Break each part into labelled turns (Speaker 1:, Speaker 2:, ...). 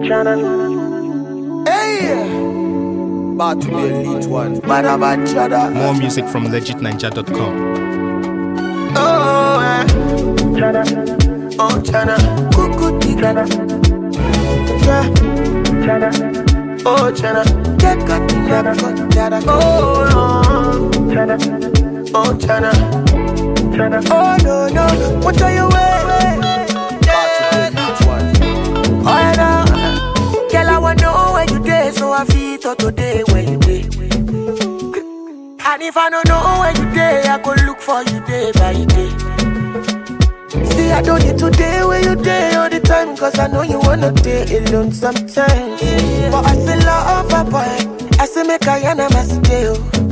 Speaker 1: Hey, about to be elite one. Bad chada.
Speaker 2: More music from legitninja.com.
Speaker 1: Oh, Chana. Oh, Chana. Cuckoo, Chana. Yeah. Chana. Oh, Chana. Get got Chana. Oh, Chana. Oh, Chana. Chana. Oh, no. What are you wearing? Oh, no. Girl, I wanna know where you day, so I feel to today where you day. And if I don't know where you day, I go look for you day by day. See, I don't need today where you day all the time, cause I know you wanna day alone sometimes. But I still love a boy, I say make I am a stay.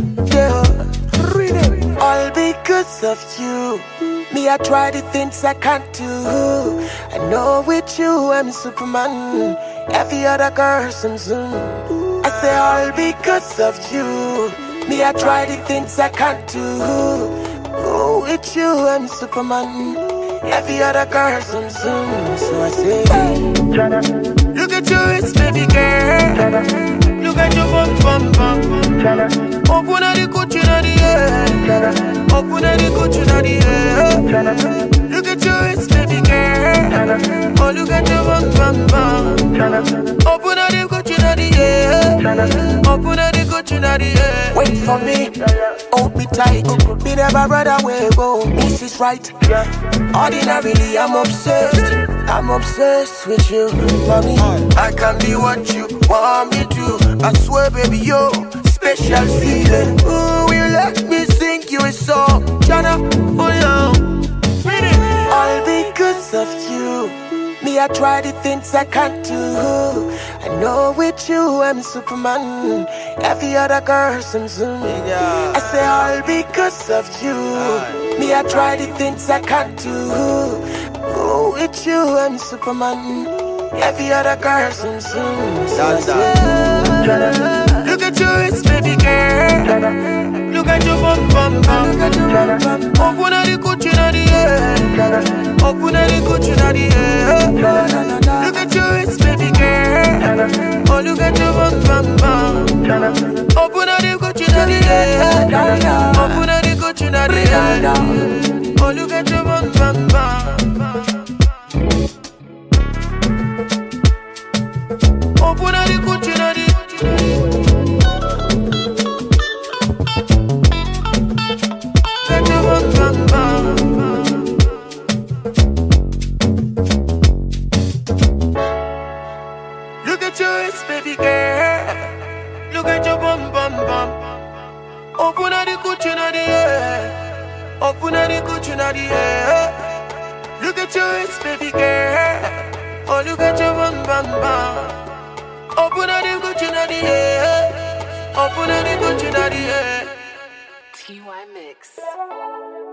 Speaker 1: All because of you. Me, I try the things I can't do. I know with you I'm Superman. Every other girl some zoom. I say all because of you. Me, I try the things I can't do. Oh, with you I'm Superman. Every other girl some zoom. So I say, look at you, it's baby girl. Look at your bum. Open the cushion of the air. Open the cushion of the air. Look at you, it's baby girl. Oh, look at your bum. Open the cushion of the air. Open the cushion of the air. Wait for me, hold me tight. Be never run away, go. This is right. Ordinarily, I'm obsessed with you, mommy. I can be what you want me to. I swear, baby, yo, special feeling. Ooh, you let me sing you a song, Chana, oh yeah. All because of you. Me, I try the things I can't do. I know with you I'm Superman. Every other girl some zoom. I say all because of you. Me, I try the things I can't do. Oh, with you I'm Superman. Every other girl some zoom. So I say, look at you, it's baby girl. Look at your bum. Open the cushion of the air. Open the cushion of the air. Look at you, it's baby girl. Oh, look at your bum. Open the cushion of the air. Open the cushion of the air. Oh, look at your bum. Open the cushion of the air. Look at your waist, baby girl. Look at your bum. Open the cushion of the air. Open the cushion of the air. Look at your waist, baby girl. Oh, look at your bum. Open the cushion of the air. Open the cushion of the air.
Speaker 3: TY Mix.